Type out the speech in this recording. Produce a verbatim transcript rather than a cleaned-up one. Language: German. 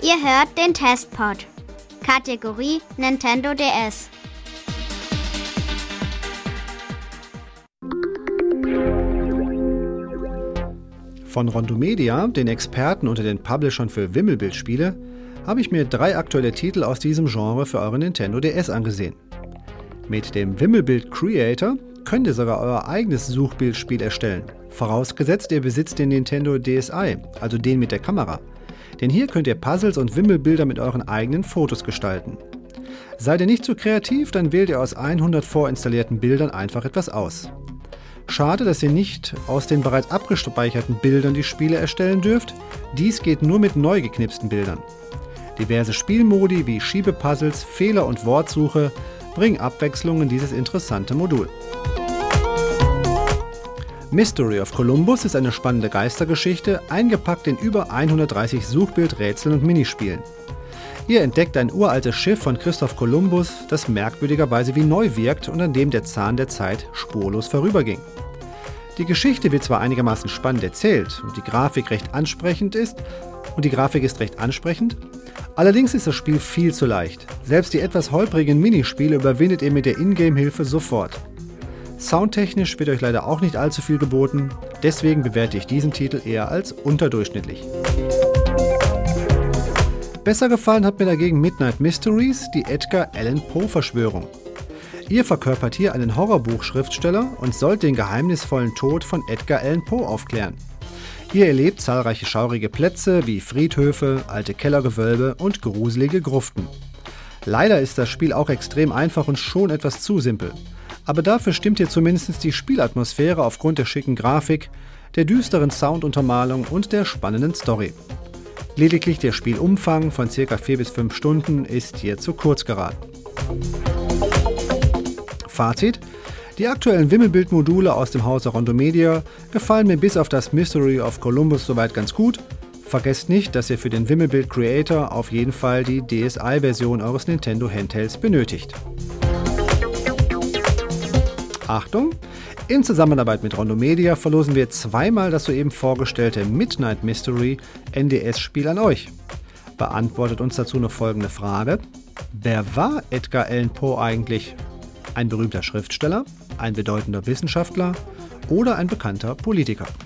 Ihr hört den Testpod. Kategorie Nintendo D S. Von Rondomedia, den Experten unter den Publishern für Wimmelbildspiele, habe ich mir drei aktuelle Titel aus diesem Genre für euren Nintendo D S angesehen. Mit dem Wimmelbild Creator könnt ihr sogar euer eigenes Suchbildspiel erstellen, vorausgesetzt ihr besitzt den Nintendo D S i, also den mit der Kamera. Denn hier könnt ihr Puzzles und Wimmelbilder mit euren eigenen Fotos gestalten. Seid ihr nicht so kreativ, dann wählt ihr aus hundert vorinstallierten Bildern einfach etwas aus. Schade, dass ihr nicht aus den bereits abgespeicherten Bildern die Spiele erstellen dürft. Dies geht nur mit neu geknipsten Bildern. Diverse Spielmodi wie Schiebepuzzles, Fehler- und Wortsuche bringen Abwechslung in dieses interessante Modul. Mystery of Columbus ist eine spannende Geistergeschichte, eingepackt in über hundertdreißig Suchbildrätseln und Minispielen. Ihr entdeckt ein uraltes Schiff von Christoph Kolumbus, das merkwürdigerweise wie neu wirkt und an dem der Zahn der Zeit spurlos vorüberging. Die Geschichte wird zwar einigermaßen spannend erzählt und die Grafik recht ansprechend ist, und die Grafik ist recht ansprechend, allerdings ist das Spiel viel zu leicht. Selbst die etwas holprigen Minispiele überwindet ihr mit der Ingame-Hilfe sofort. Soundtechnisch wird euch leider auch nicht allzu viel geboten, deswegen bewerte ich diesen Titel eher als unterdurchschnittlich. Besser gefallen hat mir dagegen Midnight Mysteries, die Edgar Allan Poe-Verschwörung. Ihr verkörpert hier einen Horrorbuchschriftsteller und sollt den geheimnisvollen Tod von Edgar Allan Poe aufklären. Ihr erlebt zahlreiche schaurige Plätze wie Friedhöfe, alte Kellergewölbe und gruselige Gruften. Leider ist das Spiel auch extrem einfach und schon etwas zu simpel. Aber dafür stimmt hier zumindest die Spielatmosphäre aufgrund der schicken Grafik, der düsteren Sounduntermalung und der spannenden Story. Lediglich der Spielumfang von ca. vier bis fünf Stunden ist hier zu kurz geraten. Fazit: Die aktuellen Wimmelbildmodule aus dem Hause Rondomedia gefallen mir bis auf das Mystery of Columbus soweit ganz gut. Vergesst nicht, dass ihr für den Wimmelbild Creator auf jeden Fall die D S i-Version eures Nintendo Handhelds benötigt. Achtung! In Zusammenarbeit mit Rondomedia verlosen wir zweimal das soeben vorgestellte Midnight Mystery N D S-Spiel an euch. Beantwortet uns dazu noch folgende Frage: Wer war Edgar Allan Poe eigentlich? Ein berühmter Schriftsteller, ein bedeutender Wissenschaftler oder ein bekannter Politiker?